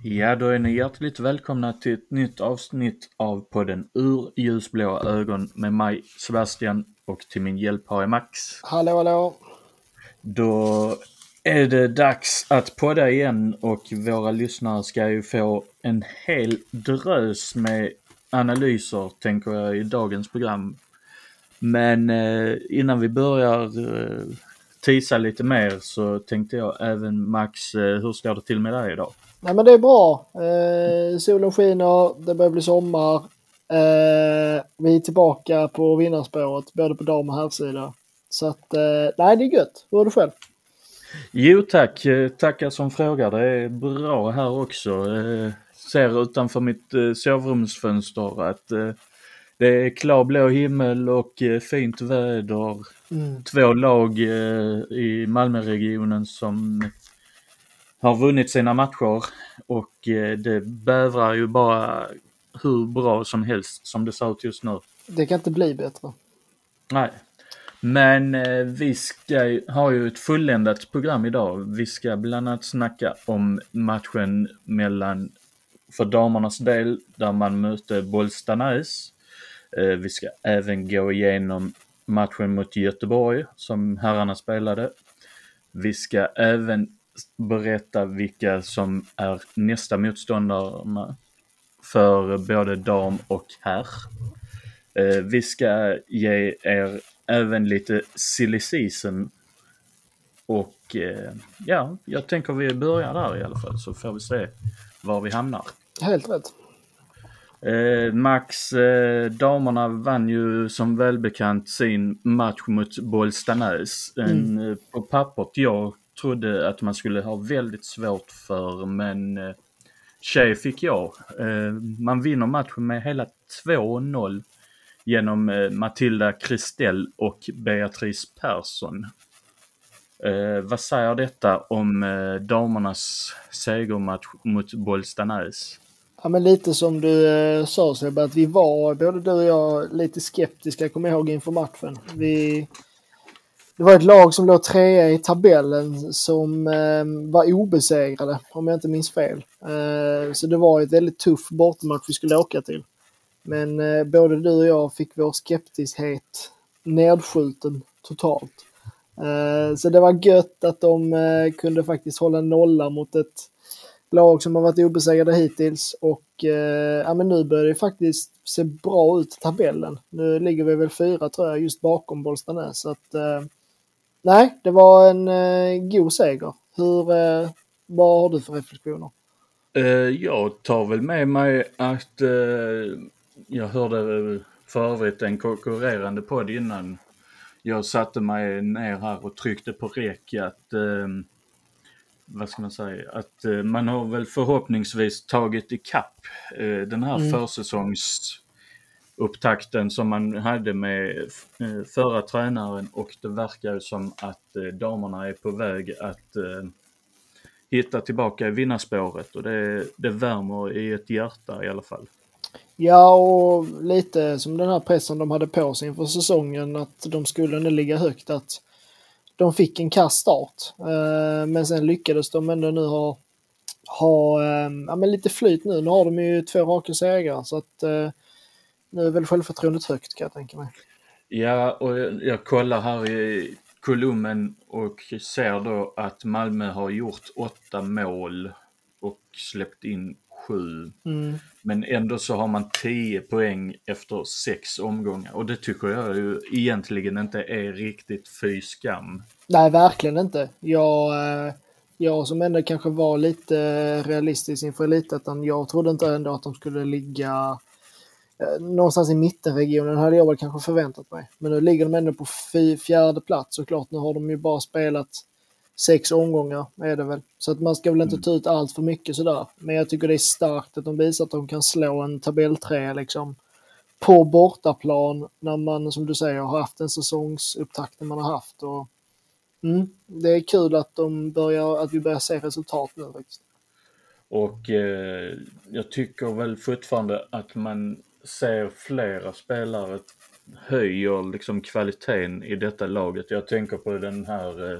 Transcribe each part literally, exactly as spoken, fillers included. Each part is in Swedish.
Ja, då är ni hjärtligt välkomna till ett nytt avsnitt av podden Ur ljusblåa ögon med mig Sebastian och till min hjälp har jag Max. Hallå, hallå. Då är det dags att podda igen och våra lyssnare ska ju få en hel drös med analyser, tänker jag, i dagens program. Men eh, innan vi börjar eh, tisa lite mer så tänkte jag även Max, eh, hur står det till med dig idag? Nej, men det är bra. Eh, solen skiner, det börjar bli sommar. Eh, vi är tillbaka på vinnarspåret, både på dam- och herrsida. Så att, eh, nej, det är gött. Hur är det själv? Jo tack, tackar som frågar. Det är bra här också. Eh, ser utanför mitt eh, sovrumsfönster att eh, det är klar blå himmel och eh, fint väder. Mm. Två lag eh, i Malmöregionen som har vunnit sina matcher och eh, det bävrar ju bara hur bra som helst som det ser ut just nu. Det kan inte bli bättre. Nej. Men eh, vi ska ha ju ett fulländat program idag. Vi ska bland annat snacka om matchen mellan, för damernas del, där man mötte Bollstanäs. Eh, vi ska även gå igenom matchen mot Göteborg som herrarna spelade. Vi ska även berätta vilka som är nästa motståndarna för både dam och herr. Eh, vi ska ge er även lite silly season och eh, ja, jag tänker vi börjar där i alla fall så får vi se var vi hamnar. Helt rätt. Eh, Max, eh, damerna vann ju som välbekant sin match mot Bollstanäs. En, Mm. eh, på pappret jag trodde att man skulle ha väldigt svårt för, men eh, tjej fick jag. Eh, man vinner matchen med hela två noll. Genom eh, Matilda Kristell och Beatrice Persson. Eh, vad säger detta om eh, damernas segermatch mot Bollstanäs? Ja, men lite som du eh, sa, Sebbe, att vi var, både du och jag, lite skeptiska, kommer jag ihåg, inför matchen. Vi, det var ett lag som låg trea i tabellen som eh, var obesegrade, om jag inte minns fel. Eh, så det var ett väldigt tuff bortamatch vi skulle åka till. Men eh, både du och jag fick vår skeptiskhet nedskjuten totalt. Eh, så det var gött att de eh, kunde faktiskt hålla nolla mot ett lag som har varit obesegrade hittills. Och eh, ja, men nu börjar det faktiskt se bra ut i tabellen. Nu ligger vi väl fyra, tror jag, just bakom Bollstanäs. Så att, eh, nej, det var en eh, god seger. Hur, eh, vad har du för reflektioner? Uh, jag tar väl med mig att uh, jag hörde för övrigt en konkurrerande podd innan jag satte mig ner här och tryckte på rek att uh, vad ska man säga, att uh, man har väl förhoppningsvis tagit ikapp uh, den här Mm. försäsongsupptakten som man hade med uh, förra tränaren, och det verkar som att uh, damerna är på väg att uh, hitta tillbaka i vinnarspåret, och det, det värmer i ett hjärta i alla fall. Ja, och lite som den här pressen de hade på sig inför säsongen, att de skulle nu ligga högt, att de fick en kass start. Men sen lyckades de ändå nu ha, ha ja, men lite flyt nu. Nu har de ju två raka segrar, så att nu är väl självförtroendet högt, kan jag tänka mig. Ja, och jag, jag kollar här i kolumnen och ser då att Malmö har gjort åtta mål och släppt in sju. Mm. Men ändå så har man tio poäng efter sex omgångar. Och det tycker jag ju egentligen inte är riktigt fy skam. Nej, verkligen inte. Jag, jag som ändå kanske var lite realistisk inför Elitettan, jag trodde inte ändå att de skulle ligga någonstans i mittenregionen, hade jag väl kanske förväntat mig. Men nu ligger de ändå på fjärde plats, och klart nu har de ju bara spelat sex omgångar, är det väl. Så att man ska väl inte ta ut allt för mycket sådär. Men jag tycker det är starkt att de visar att de kan slå en tabellträ liksom på bortaplan när man, som du säger, har haft en säsongsupptakt man har haft. Och, mm, det är kul att, de börjar, att vi börjar se resultat nu faktiskt. Och eh, jag tycker väl fortfarande att man ser flera spelare höjer liksom kvaliteten i detta laget. Jag tänker på den här eh,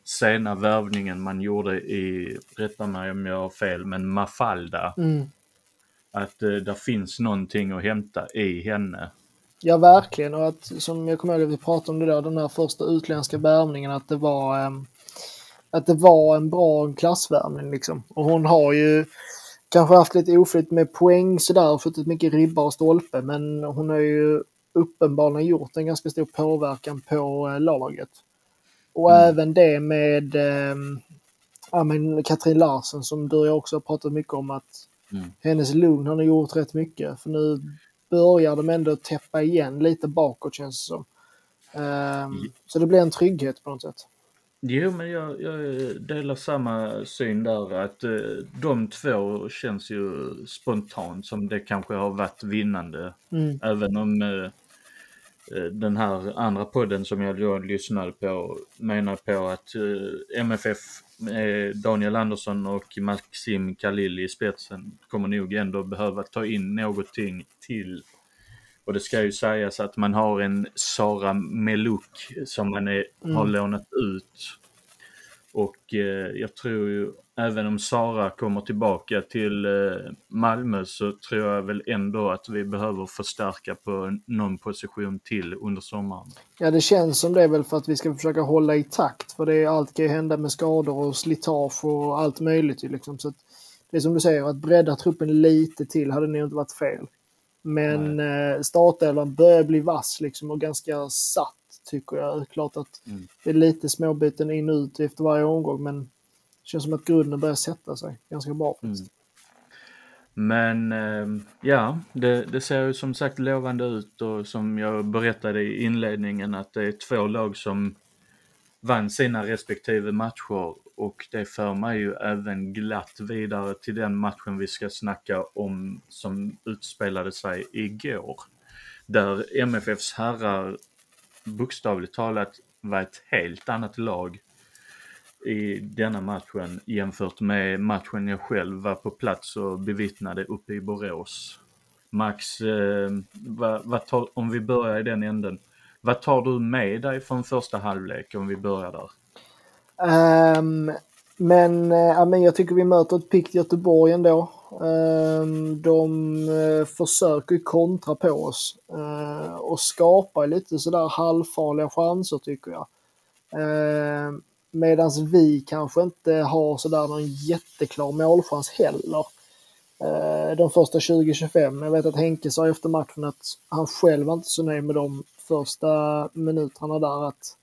sena värvningen man gjorde i, rätta mig om jag har fel, men Mafalda. Mm. Att eh, där finns någonting att hämta i henne. Ja, verkligen. Och att, som jag kommer ihåg att vi pratade om det där, den här första utländska värvningen, att det var, eh, att det var en bra klassvärvning liksom. Och hon har ju kanske haft lite oflyt med poäng sådär och fått mycket ribba och stolpe, men hon har ju uppenbarligen gjort en ganska stor påverkan på eh, laget. Och Mm. även det med eh, ja, men Katrin Larsen, som du och jag också har pratat mycket om, att Mm. hennes lugn har gjort rätt mycket. För nu börjar de ändå täppa igen lite bakåt, känns det som. Um, så det blir en trygghet på något sätt. Jo, men jag, jag delar samma syn där, att eh, de två känns ju spontant som det kanske har varit vinnande. Mm. Även om eh, den här andra podden som jag då lyssnade på menar på att eh, M F F med Daniel Andersson och Maxim Khalil i spetsen kommer nog ändå behöva ta in någonting till. Och det ska ju sägas att man har en Sara Meluk som man är, Mm. har lånat ut. Och eh, jag tror ju, även om Sara kommer tillbaka till eh, Malmö, så tror jag väl ändå att vi behöver förstärka på någon position till under sommaren. Ja, det känns som det är väl för att vi ska försöka hålla i takt. För det är, allt kan ju hända med skador och slitage och allt möjligt. Liksom. Så att det är som du säger, att bredda truppen lite till hade nog inte varit fel. Men eh, startelvan börjar bli vass liksom, och ganska satt, tycker jag. Det är klart att Mm. det är lite småbyten in och ut efter varje omgång, men det känns som att grunden börjar sätta sig ganska bra faktiskt. Mm. Men eh, ja, det, det ser ju som sagt lovande ut, och som jag berättade i inledningen att det är två lag som vann sina respektive matcher, och det för mig ju även glatt vidare till den matchen vi ska snacka om som utspelade sig igår. Där M F F:s herrar bokstavligt talat var ett helt annat lag i denna matchen jämfört med matchen jag själv var på plats och bevittnade uppe i Borås. Max, eh, vad, vad tar, om vi börjar i den änden, vad tar du med dig från första halvlek om vi börjar där? Um, men, uh, ja, men jag tycker vi möter ett pikt Göteborg ändå. Um, de uh, försöker kontra på oss uh, och skapar lite sådär halvfarliga chanser, tycker jag. Uh, Medan vi kanske inte har sådär någon jätteklar målchans heller. Uh, de första tjugo till tjugofem. Jag vet att Henke sa efter matchen att han själv var inte så nöjd med de första minuterna där, att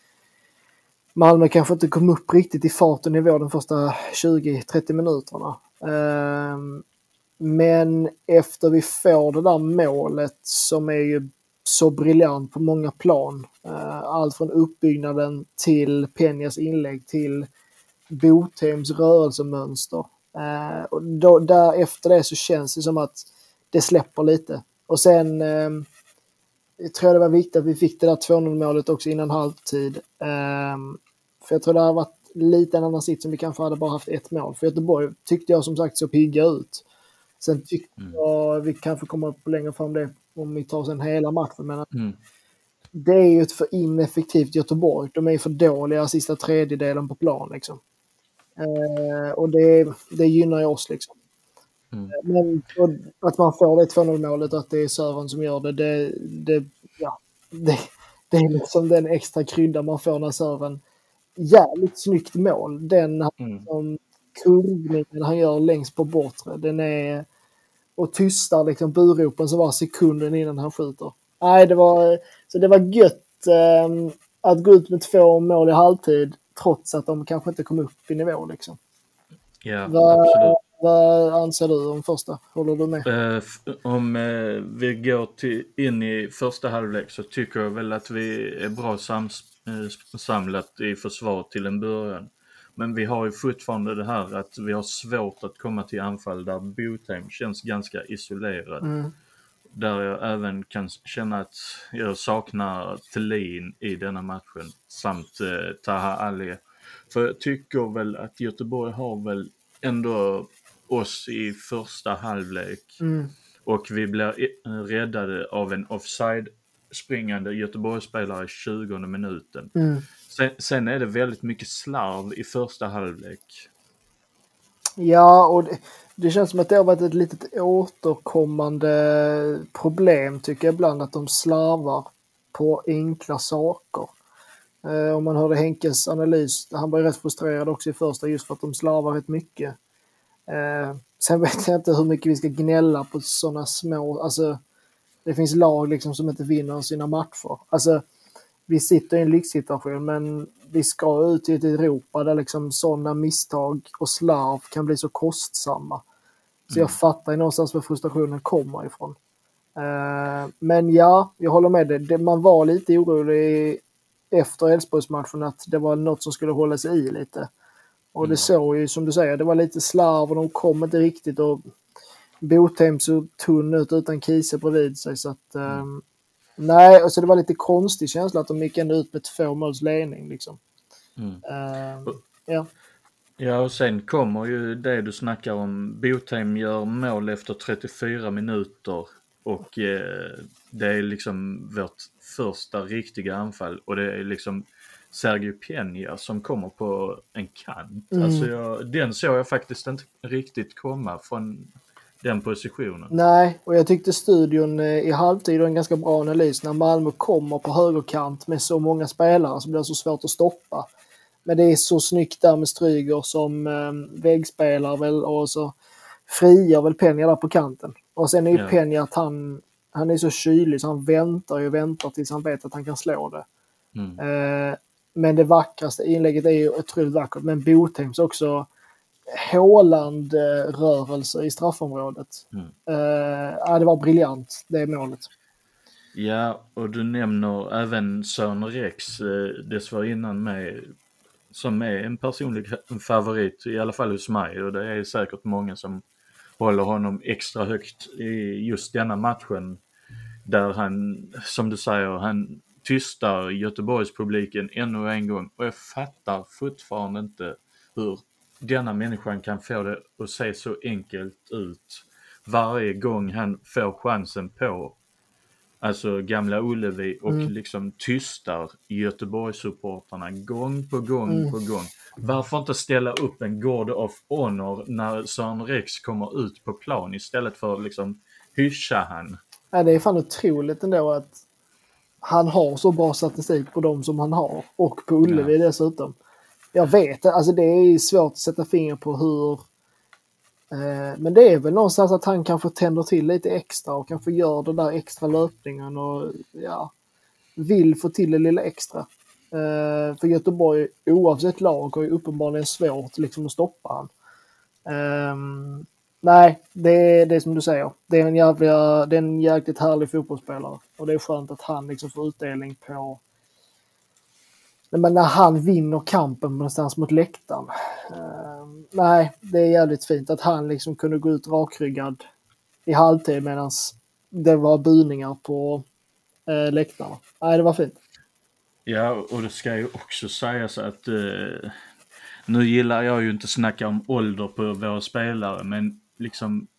Malmö kanske inte kom upp riktigt i fart och nivå de första tjugo till trettio minuterna. Um, men efter vi får det där målet, som är ju så briljant på många plan. Uh, allt från uppbyggnaden till Penjas inlägg till Bothems rörelsemönster. Uh, och då, där efter det så känns det som att det släpper lite. Och sen um, jag tror det var viktigt att vi fick det där två noll målet också innan halvtid. Um, För jag tror det har varit lite en annan sitt som vi kanske hade bara haft ett mål. För Göteborg tyckte jag som sagt så pigga ut. Sen tyckte mm. jag vi kanske kommer upp längre fram det om vi tar sen hela matchen. Men mm. det är ju ett för ineffektivt Göteborg. De är för dåliga sista tredjedelen på plan liksom. Eh, och det, det gynnar ju oss liksom. Mm. Men att man får det två noll målet, att det är Sören som gör det, det, det, ja, det, det är liksom den extra krydda man får när Sören jävligt snyggt mål. Den mm. som kurvningen han gör längst på bortre, den är och tystar liksom buropen så var sekunden innan han skjuter. Nej, det var så det var gött eh, att gå ut med två mål i halvtid trots att de kanske inte kom upp i nivå liksom. Ja, vad, absolut. Vad anser du om första? Håller du med? Uh, om uh, vi går till, in i första halvlek, så tycker jag väl att vi är bra sams, uh, samlat i försvar till en början. Men vi har ju fortfarande det här att vi har svårt att komma till anfall där Botheim känns ganska isolerad. Mm. Där jag även kan känna att jag saknar Thelin i denna matchen samt uh, Taha Ali. För jag tycker väl att Göteborg har väl ändå oss i första halvlek mm. och vi blir räddade av en offside springande Göteborgsspelare i tjugonde minuten. Mm. Sen, sen är det väldigt mycket slarv i första halvlek. Ja, och det, det känns som att det har varit ett litet återkommande problem tycker jag ibland att de slarvar på enkla saker. Eh, om man hörde Henkes analys, han var ju rätt frustrerad också i första just för att de slarvar rätt mycket. Eh, sen vet jag inte hur mycket vi ska gnälla på sådana små, alltså det finns lag liksom som inte vinner sina matcher. Alltså vi sitter i en lyxsituation men vi ska ut i ett Europa där liksom sådana misstag och slarv kan bli så kostsamma. Så jag fattar ju någonstans var frustrationen kommer ifrån. Uh, men ja, jag håller med dig. Det, man var lite orolig efter Elfsborgsmatchen att det var något som skulle hålla sig i lite. Och mm. det såg ju som du säger, det var lite slarv och de kom inte riktigt och Botheim så tunn ut utan Kiese bredvid sig så att um, mm. nej, alltså det var lite konstig känsla att de gick ändå ut med två måls ledning liksom. Mm. Uh, ja. Ja, och sen kommer ju det du snackar om. Botheim gör mål efter trettiofyra minuter och eh, det är liksom vårt första riktiga anfall och det är liksom Sergio Peña som kommer på en kant. Mm. Alltså jag, den såg jag faktiskt inte riktigt komma från den positionen. Nej, och jag tyckte studion i halvtid en ganska bra analys när Malmö kommer på högerkant med så många spelare så blir det så svårt att stoppa. Men det är så snyggt där med Stryger som eh, väggspelar väl och så friar väl Peña där på kanten. Och sen är ju ja. Peña att han, han är så kylig så han väntar ju väntar tills han vet att han kan slå det. Mm. Eh, men det vackraste inlägget är ju otroligt vackert. Men Botheims också Håland-rörelse i straffområdet. Mm. Eh, ja, det var briljant, det är målet. Ja, och du nämner även Sören Rex, eh, det var innan med som är en personlig favorit, i alla fall hos mig. Och det är säkert många som håller honom extra högt i just denna matchen. Där han, som du säger, han tystar Göteborgspubliken ännu en gång. Och jag fattar fortfarande inte hur denna människan kan få det att se så enkelt ut. Varje gång han får chansen på alltså Gamla Ullevi och mm. liksom tystar Göteborgssupportarna gång på gång mm. på gång. Varför inte ställa upp en Guard of Honor när Sören Rex kommer ut på plan istället för att liksom hyscha han? Ja, det är fan otroligt ändå att han har så bra statistik på dem som han har och på Ullevi ja. Dessutom. Jag vet, alltså det är svårt att sätta finger på hur men det är väl någonstans att han kanske tänder till lite extra och kanske gör den där extra löpningen och ja, vill få till det lilla extra. Uh, för Göteborg oavsett lag har ju uppenbarligen svårt liksom att stoppa han. Um, nej, det är det som du säger. Det är en jävla, det är en jäkligt härlig fotbollsspelare och det är skönt att han liksom får utdelning på men när han vinner kampen någonstans mot läktaren. Uh, nej, det är jävligt fint att han liksom kunde gå ut rakryggad i halvtid medan det var buningar på uh, läktarna. Nej, det var fint. Ja, och det ska ju också sägas att uh, nu gillar jag ju inte snacka om ålder på våra spelare, men liksom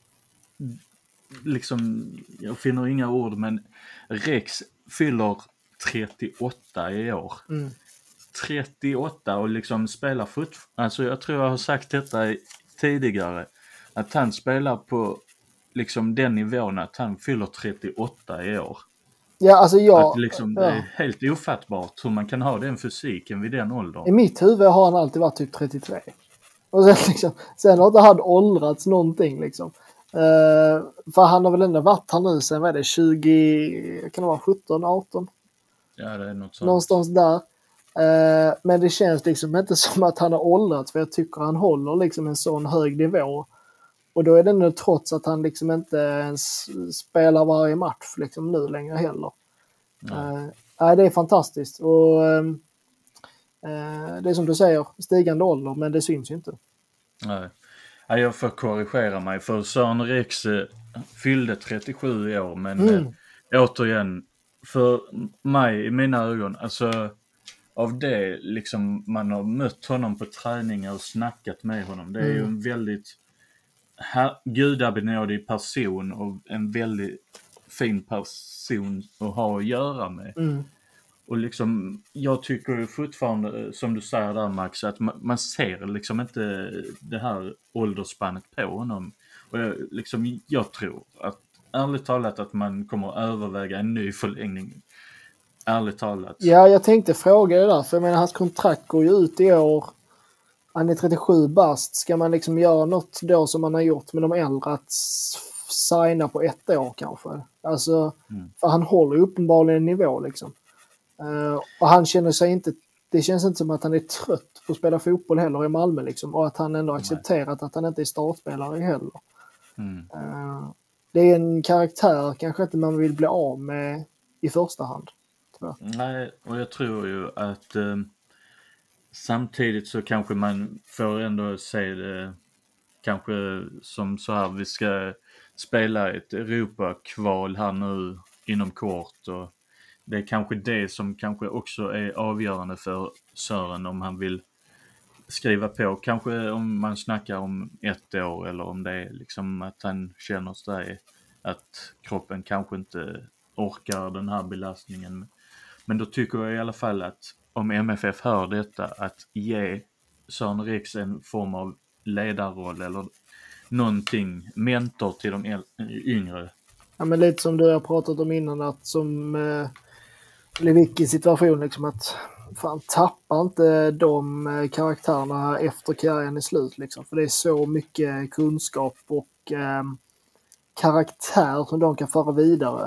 liksom jag finner inga ord, men Rex fyller trettioåtta i år. Mm. trettioåtta och liksom spelar fot. Alltså jag tror jag har sagt detta tidigare. Att han spelar på liksom den nivån att han fyller trettioåtta i år. Ja, alltså jag... Att liksom, ja. Det är helt ofattbart hur man kan ha den fysiken vid den åldern. I mitt huvud har han alltid varit typ trettiotre. Och sen, liksom, sen har inte han åldrats någonting liksom. Uh, för han har väl ändå varit här nu sen, vad är det, tjugo, kan det vara sjutton, arton? Ja, det är något sånt. Någonstans där. Uh, men det känns liksom inte som att han har åldrats, för jag tycker han håller liksom en sån hög nivå. Och då är det nu trots att han liksom inte ens spelar varje match liksom nu längre heller. Uh, uh, det är fantastiskt. Och uh, uh, det är som du säger, stigande ålder, men det syns ju inte. Nej. Ja, jag får korrigera mig, för Sören Rex eh, fyllde trettiosju i år, men mm. eh, återigen, för mig i mina ögon, alltså av det liksom man har mött honom på träningar och snackat med honom, det är mm. ju en väldigt gudabenådig person och en väldigt fin person att ha att göra med. Mm. Och liksom, jag tycker ju fortfarande, som du säger där Max, att man, man ser liksom inte det här åldersspannet på honom. Och jag, liksom, jag tror att, ärligt talat, att man kommer att överväga en ny förlängning. Ärligt talat. Ja, jag tänkte fråga det där, för jag menar, hans kontrakt går ju ut i år. Han är trettiosju bast. Ska man liksom göra något då som man har gjort med de äldre, att signa på ett år kanske? Alltså, mm. för han håller uppenbarligen en nivå liksom. Uh, och han känner sig inte, det känns inte som att han är trött på att spela fotboll heller i Malmö liksom, och att han ändå accepterat att han inte är startspelare heller. Mm. Uh, det är en karaktär kanske inte man vill bli av med i första hand. Nej, och jag tror ju att eh, samtidigt så kanske man får ändå se det kanske som så här, vi ska spela ett Europa-kval här nu inom kort, och det är kanske det som kanske också är avgörande för Sören om han vill skriva på. Kanske om man snackar om ett år, eller om det är liksom att han känner sig att kroppen kanske inte orkar den här belastningen. Men då tycker jag i alla fall att om M F F hör detta, att ge Sören Riks en form av ledarroll eller någonting, mentor till de äl- yngre. Ja, men lite som du har pratat om innan, att som eh, Lewicki situation liksom, att fan, tappar inte de eh, karaktärerna efter karriären är slut liksom, för det är så mycket kunskap och eh, karaktär som de kan föra vidare.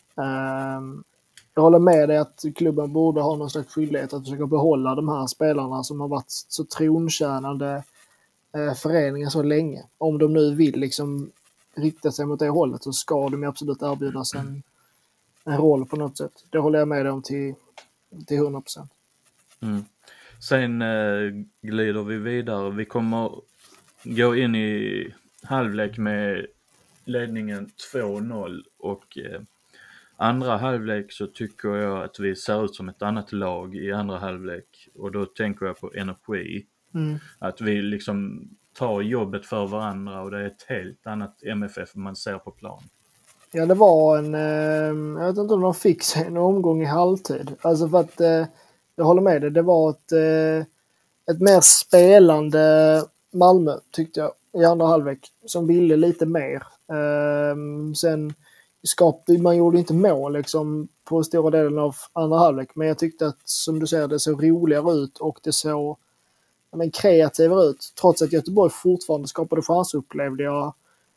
Eh, jag håller med dig att klubben borde ha någon slags skyldighet att försöka behålla de här spelarna som har varit så trontjänande eh, föreningen så länge. Om de nu vill liksom rikta sig mot det hållet, så ska de absolut erbjudas en, en roll på något sätt. Det håller jag med dig om till, till hundra procent. Mm. Sen eh, glider vi vidare. Vi kommer gå in i halvlek med ledningen två noll, och eh, andra halvlek så tycker jag att vi ser ut som ett annat lag i andra halvlek, och då tänker jag på energi. Mm. Att vi liksom tar jobbet för varandra, och det är ett helt annat M F F man ser på plan. Ja, det var en, eh, jag vet inte om de fick sig en omgång i halvtid. Alltså för att, eh, jag håller med dig, det var ett, eh, ett mer spelande Malmö tyckte jag i andra halvlek, som ville lite mer. Eh, sen skapade, man gjorde inte mål liksom på stora delen av andra halvlek, men jag tyckte att, som du säger, det såg roligare ut och det såg men, kreativare ut. Trots att Göteborg fortfarande skapade chanser, upplevde jag,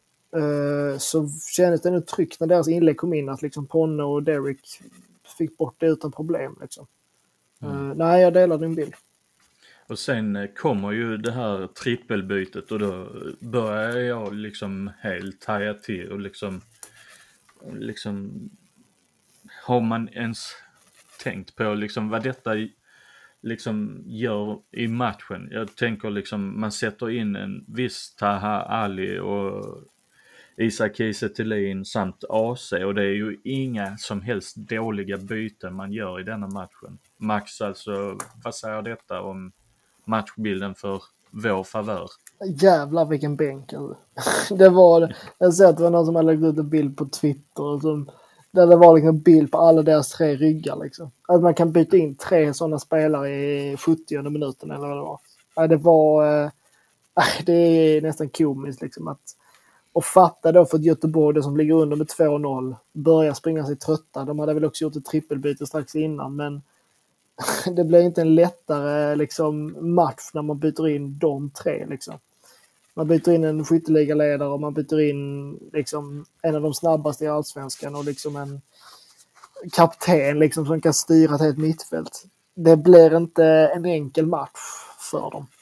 eh, så kändes det nu tryggt när deras inlägg kom in, att liksom Ponne och Derek fick bort det utan problem liksom. Mm. Eh, nej, jag delar din bild. Och sen kommer ju det här trippelbytet, och då börjar jag liksom helt haja till, och liksom liksom har man ens tänkt på liksom vad detta liksom gör i matchen. Jag tänker liksom, man sätter in en viss Taha Ali och Isak Kiese Thelin samt A C, och det är ju inga som helst dåliga byten man gör i denna matchen. Max, alltså, vad säger detta om matchbilden för vår favör? Jävlar vilken bänk. Det var, jag ser att det var någon som hade lagt ut en bild på Twitter och som, där det var liksom en bild på alla deras tre ryggar liksom. Att man kan byta in tre sådana spelare i sjuttionde minuten eller vad det var. Ja, det var äh, det är nästan komiskt liksom, att och fatta då för att Göteborg, det som ligger under med två noll, börjar springa sig trötta. De hade väl också gjort ett trippelbyte strax innan, men det blir inte en lättare liksom match när man byter in de tre liksom. Man byter in en skytteligaledare och man byter in liksom en av de snabbaste i allsvenskan och liksom en kapten liksom som kan styra ett helt mittfält. Det blir inte en enkel match för dem.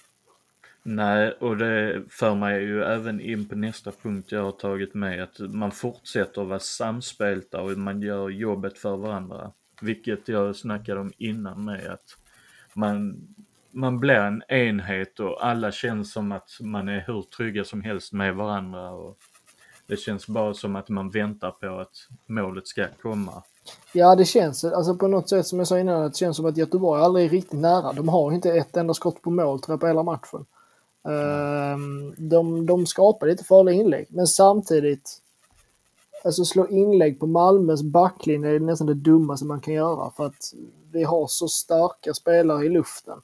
Nej, och det för mig ju även in på nästa punkt jag har tagit med, att man fortsätter vara samspelta och man gör jobbet för varandra. Vilket jag snackade om innan med, att man, man blir en enhet och alla känns som att man är hur trygga som helst med varandra, och det känns bara som att man väntar på att målet ska komma. Ja, det känns alltså på något sätt, som jag sa innan, det känns som att Göteborg aldrig är riktigt nära. De har inte ett enda skott på mål tror jag på hela matchen. Mm. De, de skapar lite farliga inlägg, men samtidigt alltså slå inlägg på Malmös backlinje är nästan det dummaste man kan göra för att vi har så starka spelare i luften.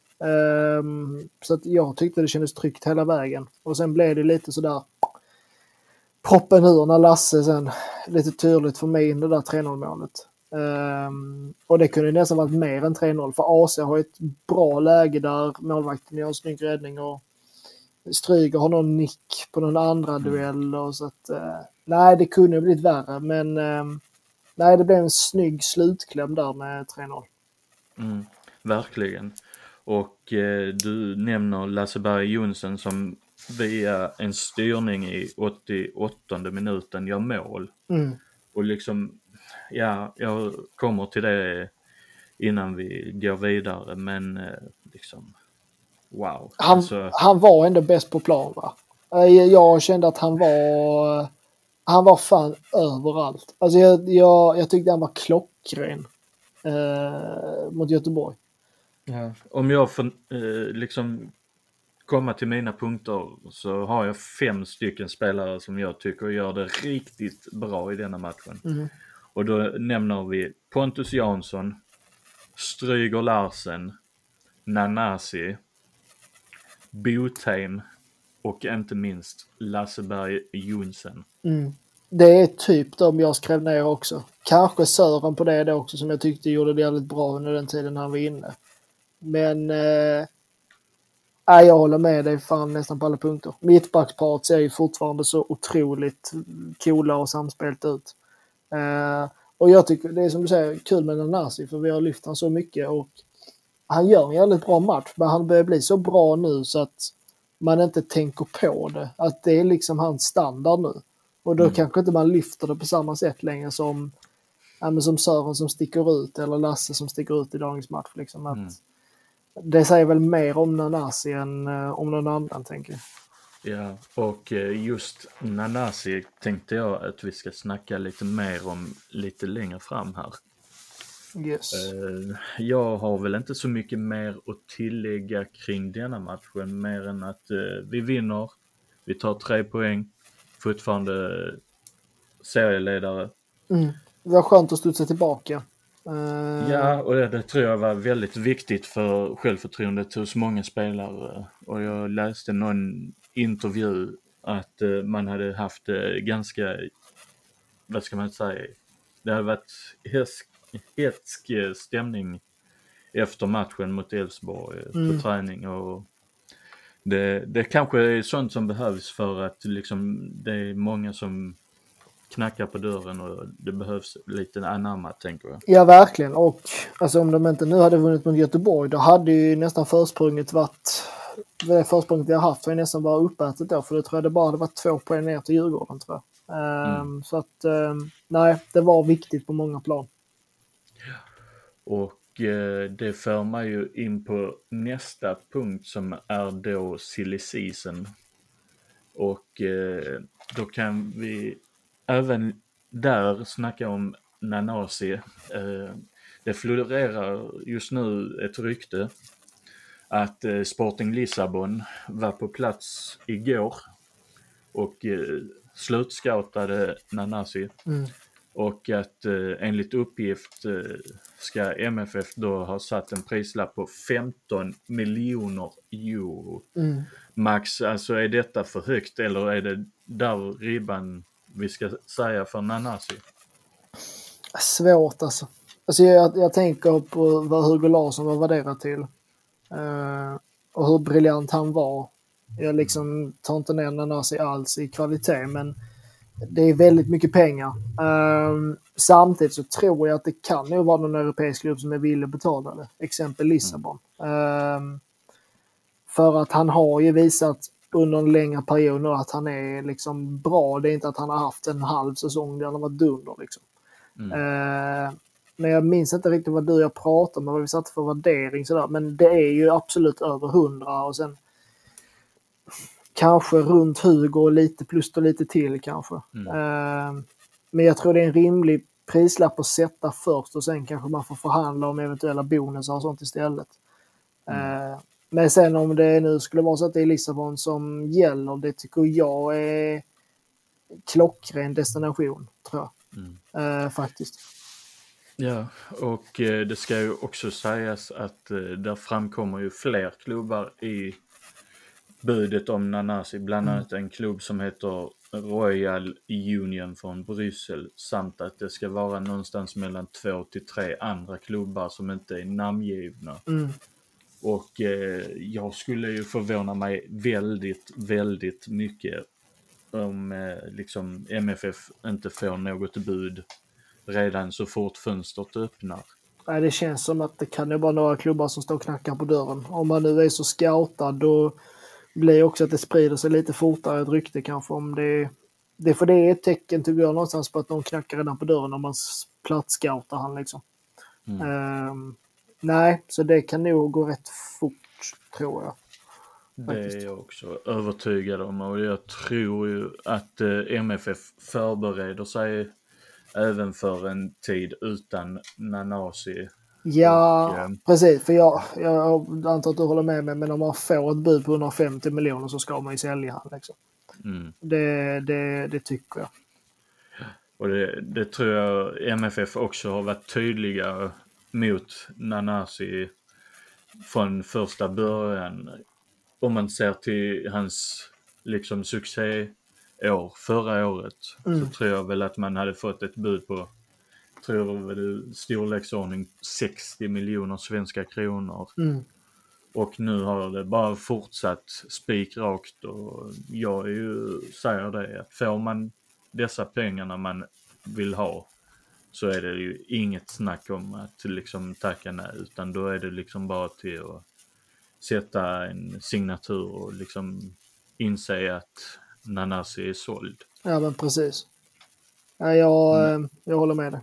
Um, så att jag tyckte det kändes tryggt hela vägen. Och sen blev det lite sådär proppen ur när Lasse sen lite tydligt för mig in det där tre noll målet. Um, och det kunde nästan varit mer än tre noll för A C har ett bra läge där målvakten gör en snygg räddning och Stryger har någon nick på någon andra mm. duell och så att uh, nej det kunde ha blivit värre men um, nej det blev en snygg slutkläm där med tre noll. Mm, verkligen. Och eh, du nämner Lasse Berg Jonsson som via en styrning i åttioåttonde minuten gör mål. Mm. Och liksom, ja, jag kommer till det innan vi går vidare, men eh, liksom, wow. Han, alltså... han var ändå bäst på plan va? Jag kände att han var, han var fan överallt. Alltså jag, jag, jag tyckte han var klockren eh, mot Göteborg. Ja. Om jag får eh, liksom komma till mina punkter så har jag fem stycken spelare som jag tycker gör det riktigt bra i denna matchen. Mm. Och då nämner vi Pontus Jansson, Stryger Larsen, Nanasi, Botheim och inte minst Lasse Berg Jonsson. Mm. Det är typ de jag skrev ner också. Kanske Sören på det då också som jag tyckte gjorde det jävligt bra under den tiden han var inne. Men eh, jag håller med dig fan nästan på alla punkter. Mittbacksparet ser ju fortfarande så otroligt coola och samspelt ut. Eh, och jag tycker det är som du säger kul med Nanasi för vi har lyft han så mycket och han gör en jävligt bra match men han börjar bli så bra nu så att man inte tänker på det. Att det är liksom hans standard nu. Och då mm. kanske inte man lyfter det på samma sätt längre som, ja, men som Sören som sticker ut eller Lasse som sticker ut i dagens match. Liksom. Att mm. Det säger väl mer om Nanasi än uh, om någon annan tänker jag. Ja, och just Nanasi tänkte jag att vi ska snacka lite mer om lite längre fram här. Yes. Jag har väl inte så mycket mer att tillägga kring denna matchen mer än att vi vinner, vi tar tre poäng, fortfarande serieledare. Mm. Det var skönt att studsa tillbaka. Ja, och det, det tror jag var väldigt viktigt för självförtroendet hos många spelare. Och jag läste någon intervju att man hade haft ganska, vad ska man säga, det hade varit häsk, hetsk stämning efter matchen mot Elfsborg mm. på träning och det, det kanske är sånt som behövs för att liksom, det är många som knackar på dörren och det behövs lite anamma tänker jag. Ja verkligen och alltså, om de inte nu hade vunnit mot Göteborg då hade ju nästan försprånget varit det försprånget vi har haft har nästan bara uppätet då för det tror jag det bara hade varit två poäng ner till Djurgården tror jag. Mm. Um, så att um, nej det var viktigt på många plan. Och eh, det för mig ju in på nästa punkt som är då silly season. Och eh, då kan vi även där snacka om Nanasi. Eh, det florerar just nu ett rykte att eh, Sporting Lissabon var på plats igår och eh, slutscoutade Nanasi. Mm. Och att eh, enligt uppgift eh, ska M F F då ha satt en prislapp på femton miljoner euro. Mm. Max, alltså är detta för högt eller är det där ribban vi ska säga för Nanasi? Svårt alltså. Alltså jag, jag tänker på vad Hugo Larsson var värderad till. Uh, och hur briljant han var. Jag liksom tar inte ner Nanasi alls i kvalitet men det är väldigt mycket pengar. Um, samtidigt så tror jag att det kan nog vara någon europeisk klubb som är villig att betala det. Exempel Lissabon. Um, för att han har ju visat under en längre period nu att han är liksom bra. Det är inte att han har haft en halv säsong där han har varit dunder liksom. Mm. Uh, men jag minns inte riktigt vad du och jag pratade om, vad vi satte för värdering sådär. Men det är ju absolut över hundra och sen kanske runt Hugo och lite plus och lite till kanske. Mm. Uh, men jag tror det är en rimlig prislapp att sätta först och sen kanske man får förhandla om eventuella bonusar och sånt istället. Mm. Uh, men sen om det nu skulle vara så att det är Lissabon som gäller, det tycker jag är klockren destination, tror jag. Mm. Eh, faktiskt. Ja, och eh, det ska ju också sägas att eh, där framkommer ju fler klubbar i budet om Nanasi, bland annat en klubb som heter Royal Union från Bryssel, samt att det ska vara någonstans mellan två till tre andra klubbar som inte är namngivna. Mm. Och eh, jag skulle ju förvåna mig väldigt, väldigt mycket om eh, liksom M F F inte får något bud redan så fort fönstret öppnar. Nej, det känns som att det kan ju vara några klubbar som står och knackar på dörren. Om man nu är så scoutad, då blir också att det sprider sig lite fortare ett rykte kanske. Om det, det för det är ett tecken, tycker jag, någonstans på att någon knackar redan på dörren om man platscoutar han liksom. Mm. Um, nej, så det kan nog gå rätt fort, tror jag. Det är jag också övertygad om, och jag tror ju att eh, M F F förbereder sig även för en tid utan Nanasi. Ja, och, eh, precis. För jag, jag antar att du håller med mig, men om man får ett bud på hundrafemtio miljoner så ska man ju sälja han. Liksom. Mm. Det, det, det tycker jag. Och det, det tror jag M F F också har varit tydliga mot Nanasi från första början. Om man ser till hans liksom succéår förra året, Mm. så tror jag väl att man hade fått ett bud på, tror jag väl, storleksordning sextio miljoner svenska kronor. Mm. Och nu har det bara fortsatt spikrakt, och jag är ju, säger det, att får man dessa pengarna man vill ha, så är det ju inget snack om att liksom tacka nej, utan då är det liksom bara till att sätta en signatur och liksom inse att Nanasi är såld. Ja, men precis. Ja, jag, Mm. jag håller med dig.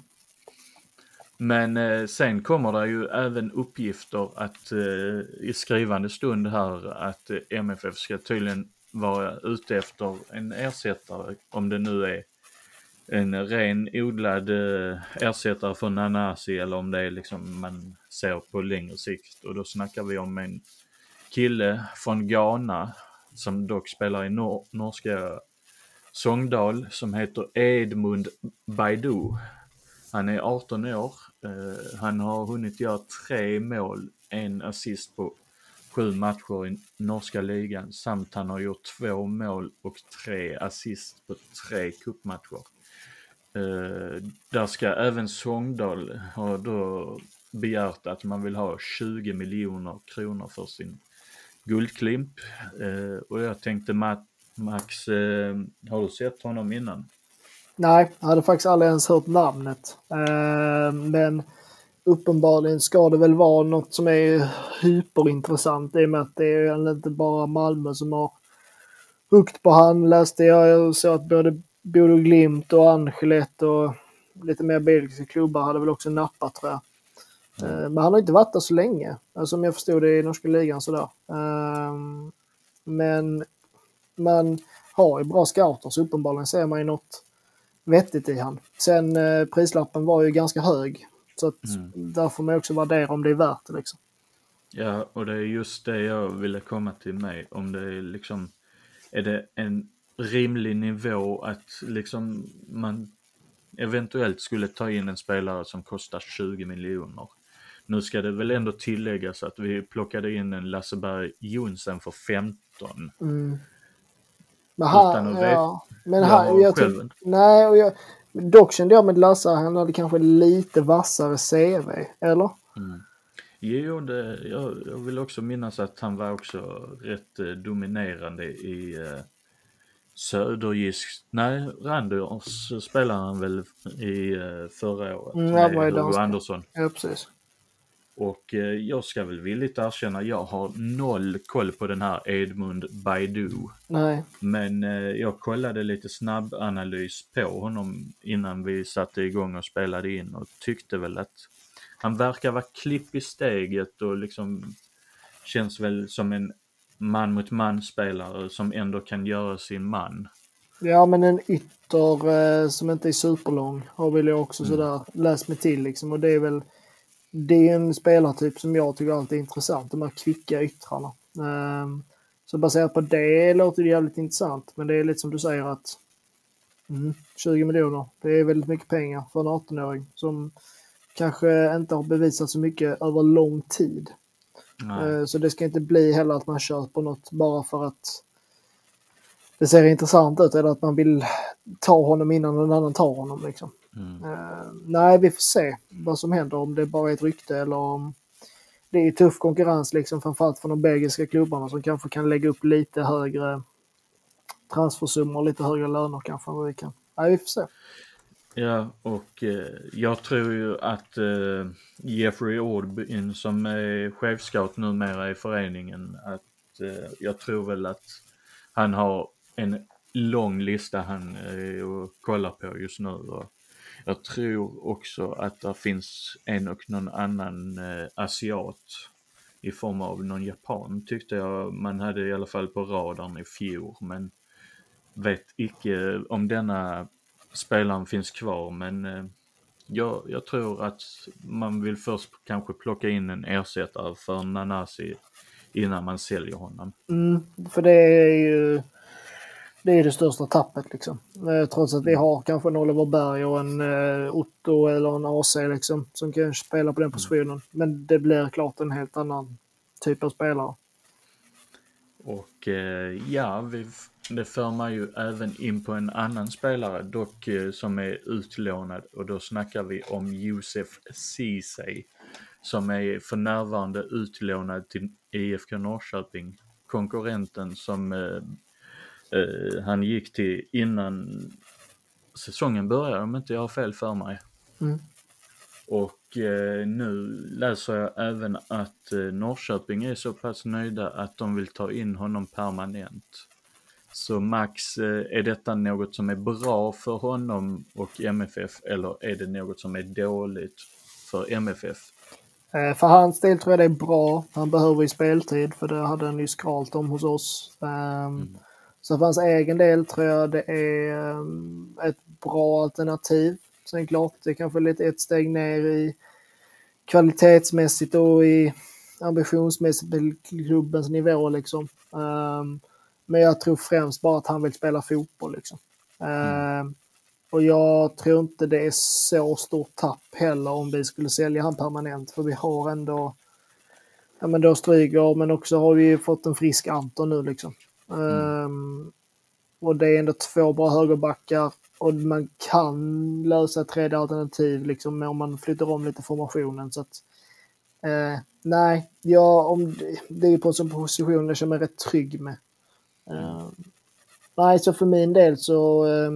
Men eh, sen kommer det ju även uppgifter att eh, i skrivande stund här att eh, M F F ska tydligen vara ute efter en ersättare, om det nu är en ren odlad eh, ersättare för Nanasi eller om det är liksom man ser på längre sikt. Och då snackar vi om en kille från Ghana som dock spelar i nor- norska Sogndal, som heter Edmund Baidu. Han är arton år. Uh, han har hunnit göra tre mål, en assist på sju matcher i norska ligan, samt han har gjort två mål och tre assist på tre cupmatcher. Uh, där ska även Sogndal ha då begärt att man vill ha tjugo miljoner kronor för sin guldklimp. Uh, och jag tänkte, Max, uh, har du sett honom innan? Nej, jag hade faktiskt aldrig ens hört namnet. Eh, men uppenbarligen ska det väl vara något som är hyperintressant, i och med att det är inte bara Malmö som har hukt på han. Läste jag så att både Bodo Glimt och Angelet och lite mer belgiska klubbar hade väl också nappat, tror jag. Mm. Eh, men han har inte varit där så länge, alltså, om jag förstod det i norska ligan sådär. Eh, men man har ju bra scouter, så uppenbarligen ser man ju något vettigt i han. Sen eh, prislappen var ju ganska hög, så att mm. där får man också värdera om det är värt det liksom. Ja, och det är just det jag ville komma till mig. Om det är liksom, är det en rimlig nivå att liksom man eventuellt skulle ta in en spelare som kostar tjugo miljoner. Nu ska det väl ändå tilläggas att vi plockade in en Lasseberg Jonsen för femton. Mm. Men han, utan att ja, veta. men han, jag, jag tyck, nej, och jag, dock kände jag med Lasse, han hade kanske lite vassare C V, eller? Mm. Jo, det, jag, jag vill också minnas att han var också rätt eh, dominerande i eh, Söderjysk. Nej, Randers spelade han väl i eh, förra året mm, med Hugo Hugo Andersson. Ja, precis. Och eh, jag ska väl villigt erkänna, jag har noll koll på den här Edmund Baidu. Nej. Men eh, jag kollade lite snabb analys på honom innan vi satte igång och spelade in, och tyckte väl att han verkar vara klipp i steget och liksom känns väl som en man mot man spelare som ändå kan göra sin man. Ja, men en ytter eh, som inte är superlång har väl jag också Mm. sådär läst mig till liksom, och det är väl det är en spelartyp som jag tycker alltid är intressant, de här kvicka yttrarna. Um, så baserat på det låter det jävligt intressant, men det är lite som du säger att Mm, tjugo miljoner. Det är väldigt mycket pengar för en arton-åring som kanske inte har bevisat så mycket över lång tid. Nej. Så det ska inte bli heller att man köper något bara för att det ser intressant ut eller att man vill ta honom innan någon annan tar honom. Liksom. Mm. Uh, nej, vi får se vad som händer, om det bara är ett rykte eller om det är tuff konkurrens, liksom, framförallt från de belgiska klubbarna som kanske kan lägga upp lite högre transfersummor, lite högre löner kanske än vad vi kan. Nej, vi får se. Ja, och eh, jag tror ju att eh, Jeffrey Ordbin som är chefscout numera i föreningen, att eh, jag tror väl att han har en lång lista han eh, kollar på just nu. Och jag tror också att det finns en och någon annan eh, asiat i form av någon japan, tyckte jag man hade i alla fall på radarn i fjol, men vet icke om denna spelaren finns kvar, men eh, jag, jag tror att man vill först kanske plocka in en ersättare för Nanasi innan man säljer honom. Mm, för det är ju det är det största tappet liksom. Eh, trots att vi har kanske en Oliver Berg och en eh, Otto eller en A C liksom, som kan spela på den positionen. Mm. Men det blir klart en helt annan typ av spelare. Och eh, ja, vi, det för man ju även in på en annan spelare dock eh, som är utlånad, och då snackar vi om Josef Ceesay som är för närvarande utlånad till I F K Norrköping, konkurrenten som eh, eh, han gick till innan säsongen började, om inte jag har fel för mig. Mm. Och eh, nu läser jag även att eh, Norrköping är så pass nöjda att de vill ta in honom permanent. Så Max, eh, är detta något som är bra för honom och M F F, eller är det något som är dåligt för M F F? Eh, för hans del tror jag det är bra. Han behöver ju speltid, för det hade han ju skralt om hos oss. Um, mm. Så för hans egen del tror jag det är um, ett bra alternativ. Sen klart, det är kanske lite ett steg ner i kvalitetsmässigt och i ambitionsmässigt på klubbens nivå liksom. Um, men jag tror främst bara att han vill spela fotboll liksom. Um, mm. Och jag tror inte det är så stort tapp heller om vi skulle sälja han permanent, för vi har ändå ja men då Stryger, men också har vi fått en frisk Anton nu liksom. Mm. Um, och det är ändå två bra högerbackar. Och man kan lösa ett tredje alternativ liksom, om man flyttar om lite formationen. Så att, eh, nej, ja, om, det är på en position jag känner mig rätt trygg med. Eh, nej, så för min del så eh,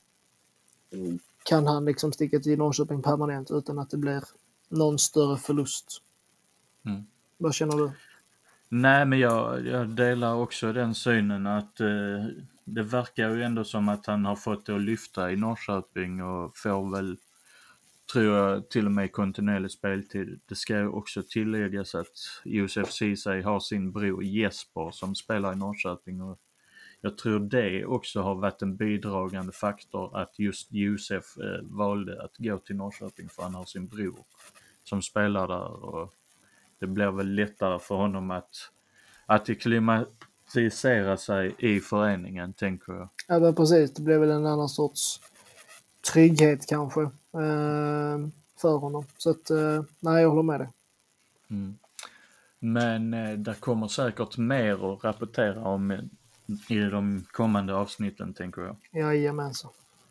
kan han liksom sticka till Norrköping permanent utan att det blir någon större förlust. Mm. Vad känner du? Nej, men jag, jag delar också den synen att eh, det verkar ju ändå som att han har fått det att lyfta i Norrköping och får väl, tror jag, till och med kontinuerlig speltid. Det ska ju också tilläggas att Josef Ceesay har sin bror Jesper som spelar i Norrköping, och jag tror det också har varit en bidragande faktor att just Josef eh, valde att gå till Norrköping, för han har sin bror som spelar där, och det blir väl lättare för honom att att klimatisera sig i föreningen, tänker jag. Ja, men precis. Det blir väl en annan sorts trygghet kanske eh, för honom. Så att, eh, nej, jag håller med dig. Mm. Men eh, där kommer säkert mer att rapportera om i de kommande avsnitten, tänker jag. Jajamensan.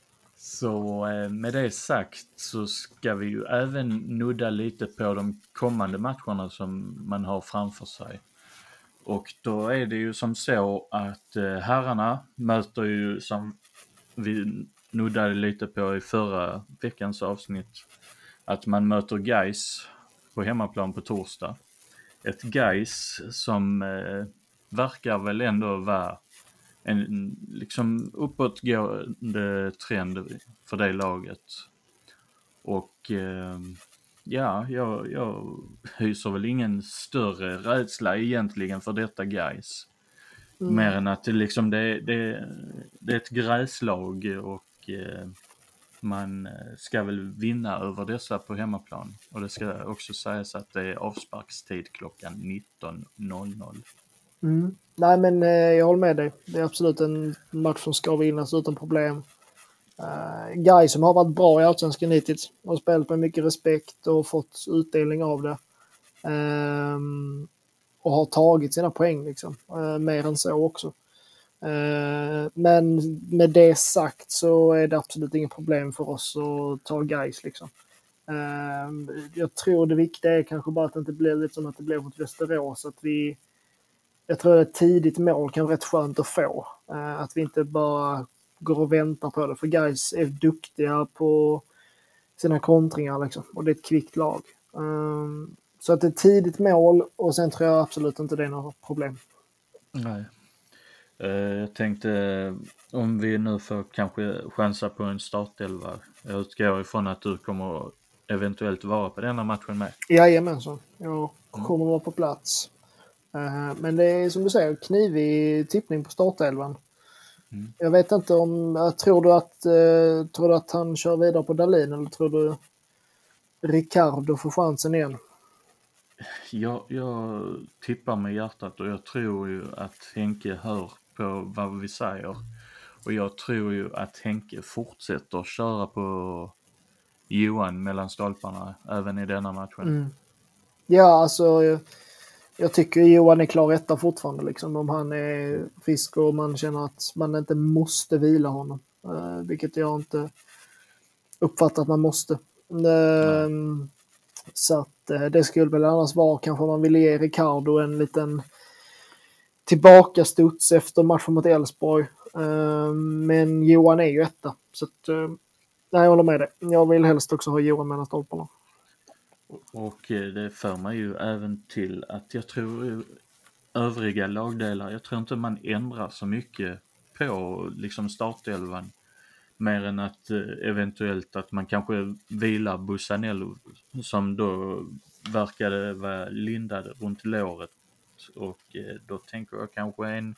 Så eh, med det sagt så ska vi ju även nudda lite på de kommande matcherna som man har framför sig. Och då är det ju som så att eh, herrarna möter ju, som vi nuddade lite på i förra veckans avsnitt, att man möter Gais på hemmaplan på torsdag. Ett Gais som eh, verkar väl ändå vara en liksom uppåtgående trend för det laget. Och eh, ja, jag, jag hyser väl ingen större rädsla egentligen för detta Gais. Mm. Mer än att det liksom det, det, det är ett gräslag, och eh, man ska väl vinna över dessa på hemmaplan. Och det ska också sägas att det är avsparkstid klockan nitton noll noll. Mm. Nej, men eh, jag håller med dig. Det är absolut en match som ska vinnas utan problem. Uh, Guy som har varit bra i Allsvenskan hittills och spelat med mycket respekt och fått utdelning av det. Um, och har tagit sina poäng liksom. Uh, mer än så också. Uh, men med det sagt så är det absolut inget problem för oss att ta Guys liksom. Uh, jag tror det viktiga är kanske bara att det inte blir lite som att det blev mot Västerås. Att vi, jag tror att ett tidigt mål kan vara rätt skönt att få. Uh, att vi inte bara går och väntar på det. För Guys är duktiga på sina kontringar liksom. Och det är ett kvickt lag. Uh, så att det är ett tidigt mål och sen tror jag absolut inte det är något problem. Nej. Jag tänkte om vi nu får kanske chansa på en startelva. Jag utgår ifrån att du kommer eventuellt vara på denna matchen med. Jajamensan. Jag kommer vara på plats. Men det är som du säger, knivig tippning på startelvan. Mm. Jag vet inte om, tror du att tror du att han kör vidare på Dahlin eller tror du Ricardo får chansen igen? Jag, jag tippar med hjärtat och jag tror ju att Henke hör på vad vi säger. Och jag tror ju att Henke fortsätter köra på Johan mellan stolparna även i denna matchen. Mm. Ja, alltså jag, jag tycker Johan är klar etta fortfarande liksom. Om han är frisk och man känner att man inte måste vila honom. Uh, vilket jag inte uppfattar att man måste. Uh, så att uh, det skulle väl annars vara kanske man vill ge Ricardo en liten tillbaka studs efter matchen mot Elfsborg. Uh, men Johan är ju etta. Så att, uh, nej, jag håller med dig. Jag vill helst också ha Johan mellan stolparna. Och det för mig ju även till att jag tror övriga lagdelar, jag tror inte man ändrar så mycket på liksom startelvan. Mer än att eh, eventuellt att man kanske vilar Bussanello som då verkade vara lindad runt låret. Och eh, då tänker jag kanske en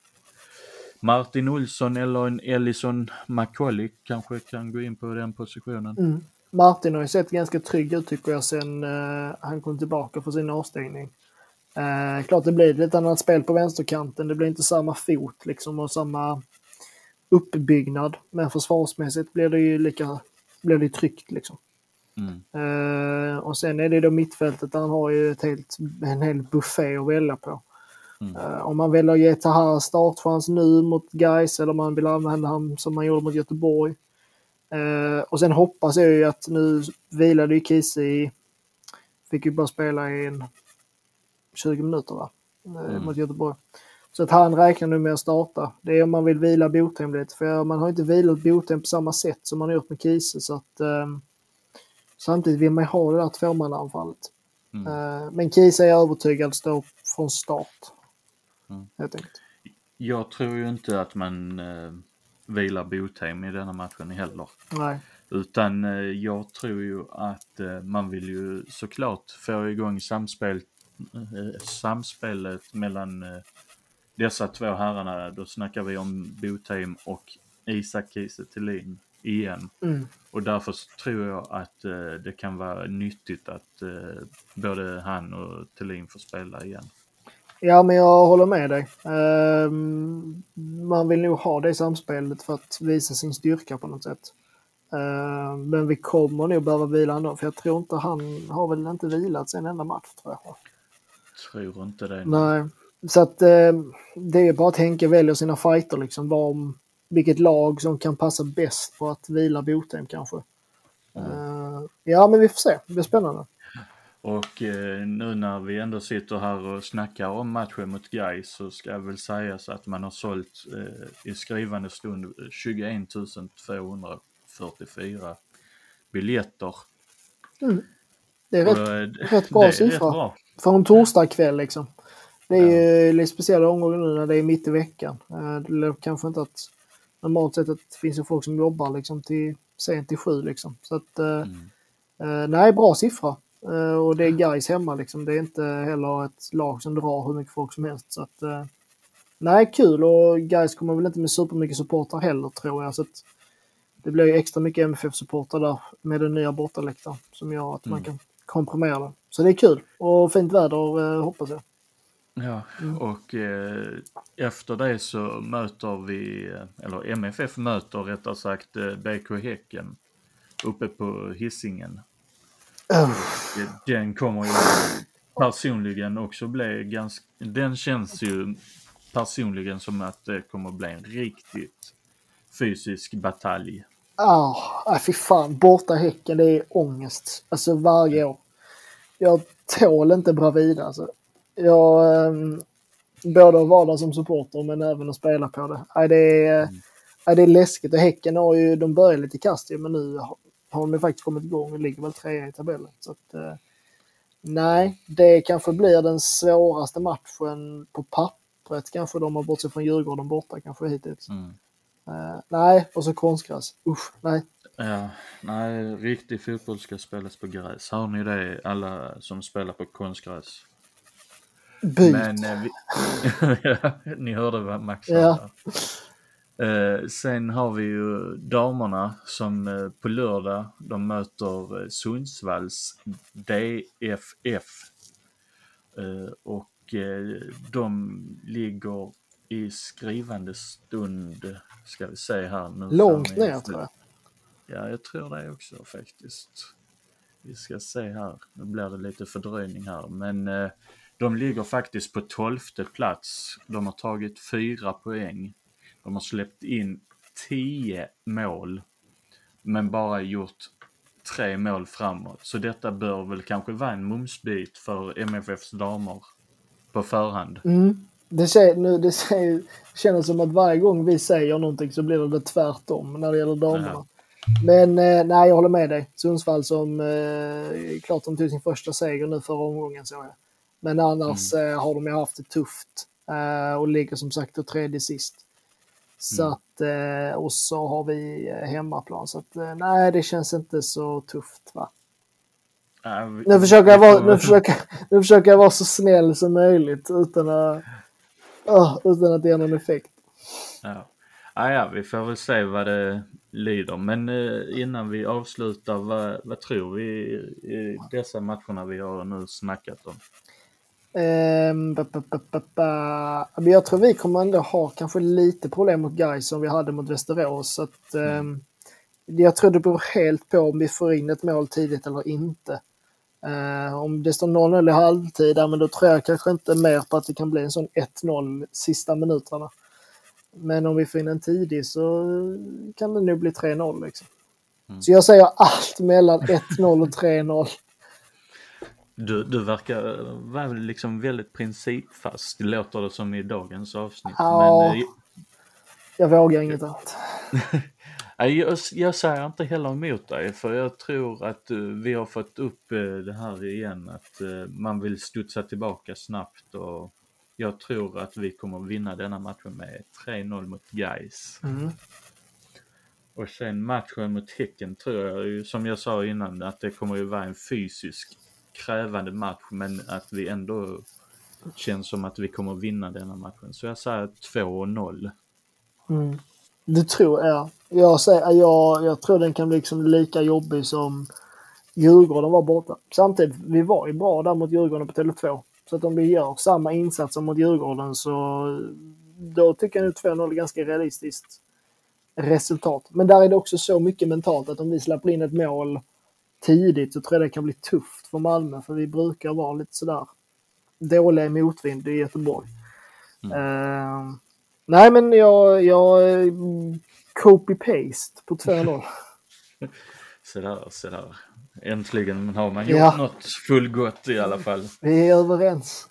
Martin Olsson eller en Ellison McCauley kanske kan gå in på den positionen. Mm. Martin har ju sett ganska trygg ut tycker jag sen uh, han kom tillbaka för sin avstängning. Uh, klart det blir lite annat spel på vänsterkanten. Det blir inte samma fot liksom och samma uppbyggnad. Men försvarsmässigt blir det ju lika blir det tryggt liksom. Mm. Uh, och sen är det då mittfältet där han har ju ett helt, en hel buffé att välja på. Mm. Uh, om man väljer att ge Tahar startchans nu mot Gais eller om man vill använda han som man gjorde mot Göteborg. Uh, och sen hoppas jag ju att nu vilade ju Kiese i fick ju bara spela i en tjugo minuter va? Uh, mm. mot Göteborg. Så att han räknar nu med att starta. Det är om man vill vila Botheim lite. För man har inte vilat Botheim på samma sätt som man har gjort med Kiese. Så att um, samtidigt vill man ha det där tvåmannaanfallet. Mm. Uh, men Kiese är övertygad att stå från start. Mm. Helt enkelt. Jag tror ju inte att man uh, vilar Botheim i denna matchen heller. Nej. Utan uh, jag tror ju att uh, man vill ju såklart få igång samspel, uh, samspelet mellan uh, dessa två herrarna. Då snackar vi om Botheim och Isak Kiese Thelin igen. Mm. Och därför tror jag att uh, det kan vara nyttigt att uh, både han och Thelin får spela igen. Ja, men jag håller med dig. Uh, man vill nog ha det samspelet för att visa sin styrka på något sätt. Uh, men vi kommer nog behöva vila ändå, för jag tror inte han har väl inte vilat sen enda match, tror jag. Tror inte det. Nej, så att uh, det är bara att tänka välja sina fighter liksom, om vilket lag som kan passa bäst på att vila Botheim kanske. Mm. Uh, ja, men vi får se. Det blir spännande. Och eh, nu när vi ändå sitter här och snackar om matchen mot Gais så ska jag väl säga så att man har sålt eh, i skrivande stund tjugoett tusen tvåhundrafyrtiofyra biljetter. Mm. Det är rätt, och, eh, rätt bra siffra. Bra. För en torsdagkväll liksom. Det är ja. ju lite speciella omgångar nu när det är mitt i veckan. Eh, det är kanske inte att normalt sett att det finns ju folk som jobbar liksom till sent till sju liksom. Så att eh, mm. eh, nej, bra siffra. Uh, och det är Gais hemma liksom. Det är inte heller ett lag som drar hur mycket folk som helst. Så att, uh, nej, kul. Och Gais kommer väl inte med supermycket supportar heller, tror jag. Så att det blir ju extra mycket M F F-supportar där med den nya bortaläktaren som gör att mm. man kan komprimera det. Så det är kul. Och fint väder uh, hoppas jag. Ja, Mm. och eh, efter det så möter vi, eller M F F möter rättare sagt eh, B K Häcken uppe på Hisingen. Uh. Och eh, den kommer ju personligen också bli ganska, den känns ju personligen som att det kommer bli en riktigt fysisk batalj. Ja, ah, fy fan. Borta Häcken, det är ångest. Alltså varje år. Jag tål inte Bravida. Alltså. Jag, um, både att vara där som supporter men även att spela på det. Ah, det, är, Mm. ah, det är läskigt. Och Häcken har ju, de börjar lite kast men nu har, har de ju faktiskt kommit igång och ligger väl trea i tabellen. Så att, uh, nej, det kanske blir den svåraste matchen på pappret. Kanske de har bortsett från Djurgården borta kanske hittills. Mm. Uh, nej, och så konstgräs. Usch, nej. Ja, nej, riktig fotboll ska spelas på gräs. Har ni det, alla som spelar på konstgräs? Byt. Men eh, vi... ja, ni hörde vad Max sa Ja. där. Eh, sen har vi ju damerna som eh, på lördag, de möter eh, Sundsvalls D F F. Eh, och eh, de ligger i skrivande stund, ska vi se här nu. Långt ner tror jag. Ja, jag tror det också faktiskt. Vi ska se här. Nu blir det lite fördröjning här. Men eh, de ligger faktiskt på tolfte plats. De har tagit fyra poäng. De har släppt in tio mål. Men bara gjort tre mål framåt. Så detta bör väl kanske vara en mumsbit för M F F:s damer på förhand. Mm. Det, säger, nu, det säger, känns som att varje gång vi säger någonting så blir det tvärtom när det gäller damerna. Ja. Men eh, nej, jag håller med dig. Sundsvall som eh, klart de tog sin första seger nu förra omgången så jag. Men annars mm. eh, har de ju haft det tufft eh, och ligger som sagt och tredje sist. Så Mm. att, eh, och så har vi eh, hemmaplan. Så att, eh, nej, det känns inte så tufft va. Ja, vi, nu, försöker jag vara, nu, försöker, nu försöker jag vara så snäll som möjligt utan att, uh, utan att det ger någon effekt. Ja. Ah, ja, vi får väl se vad det lider. Men eh, innan vi avslutar, vad, vad tror vi i, i dessa matcherna vi har nu snackat om? Um, ba, ba, ba, ba, ba. Men jag tror vi kommer ändå ha kanske lite problem mot Gais som vi hade mot Västerås. Så att, um, mm. Jag tror det beror helt på om vi får in ett mål tidigt eller inte. Uh, om det står noll noll i halvtid, men då tror jag kanske inte mer på att det kan bli en sån ett noll sista minuterna. Men om vi får in en tidig så kan det nu bli tre noll. Liksom. Mm. Så jag säger allt mellan ett noll och tre noll. Du, du verkar vara liksom väldigt principfast, det låter det som i dagens avsnitt. Ja, men, jag vågar inget annat. jag, jag säger inte heller emot dig, för jag tror att uh, vi har fått upp uh, det här igen, att uh, man vill studsa tillbaka snabbt, och jag tror att vi kommer vinna denna matchen med tre noll mot Gais. Mm. Och sen matchen mot Häcken tror jag ju, som jag sa innan, att det kommer ju vara en fysisk krävande match, men att vi ändå känns som att vi kommer vinna denna matchen. Så jag säger två noll. Mm. Det tror jag. Jag, säger, jag, jag tror den kan bli liksom lika jobbig som Djurgården var borta. Samtidigt, vi var ju bra där mot Djurgården på Tele två. Så att om vi gör samma insatser mot Djurgården så då tycker jag nu två noll är ganska realistiskt resultat. Men där är det också så mycket mentalt att om vi släpper in ett mål tidigt så tror jag det kan bli tufft för Malmö, för vi brukar vara lite sådär dåliga i motvind i Göteborg. Mm. Uh, nej men jag, jag copy-paste på två noll. sådär, sådär. Äntligen har man gjort ja. något fullgott i alla fall. Vi är överens.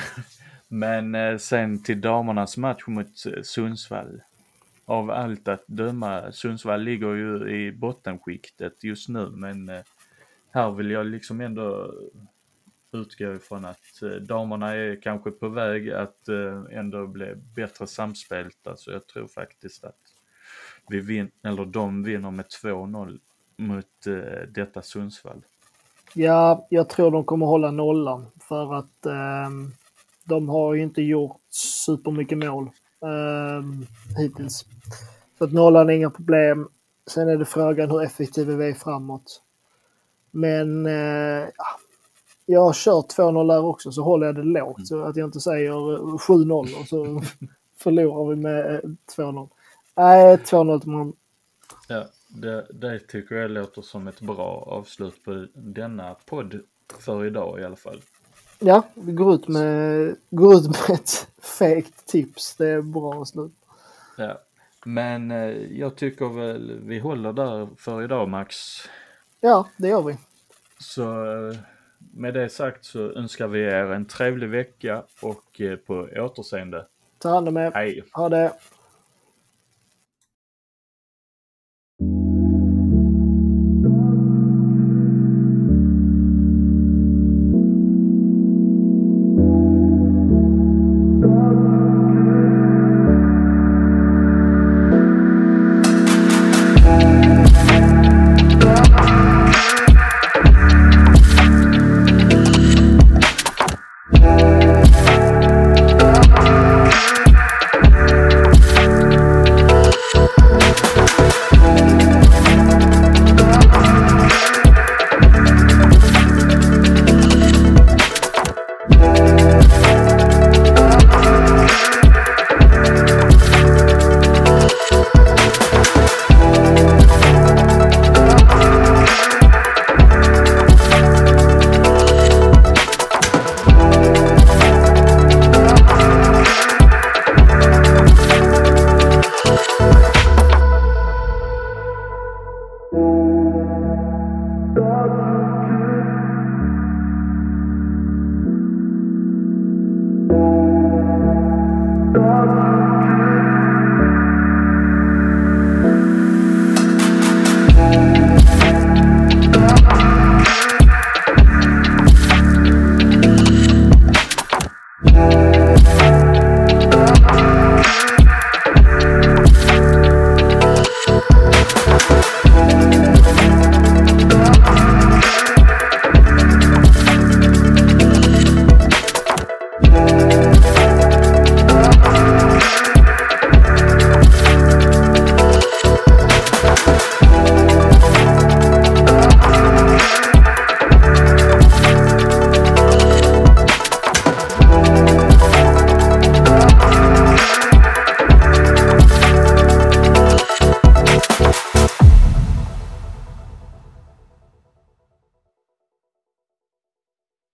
Men eh, sen till damernas match mot eh, Sundsvall. Av allt att döma, Sundsvall ligger ju i bottenskiktet just nu, men eh, här vill jag liksom ändå utgå ifrån att eh, damerna är kanske på väg att eh, ändå bli bättre samspelta, så jag tror faktiskt att vi vin- eller de vinner med två noll mot eh, detta Sundsvall. Ja, jag tror de kommer hålla nollan, för att eh, de har ju inte gjort supermycket mål eh, hittills. Så att nollan är inga problem. Sen är det frågan hur effektiv vi är framåt. Men eh, jag har kört två noll där också, så håller jag det lågt mm. så att jag inte säger sju noll och så förlorar vi med två noll. Nej, två noll till man. Ja, det, det tycker jag låter som ett bra avslut på denna podd för idag i alla fall. Ja, vi går ut med, går ut med ett fake tips. Det är bra avslut. Ja, men eh, jag tycker väl vi håller där för idag, Max. Ja, det gör vi. Så med det sagt så önskar vi er en trevlig vecka och eh, på återseende. Ta hand om er. Hej. Ha det.